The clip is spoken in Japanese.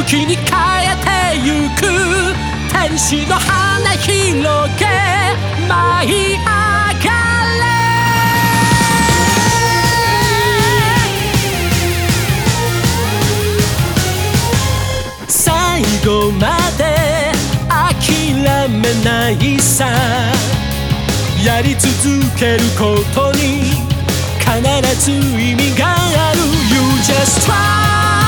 切り替えてゆく天使の花広げ舞い上がれ最後まで諦めないさやり続けることに必ず意味がある You just try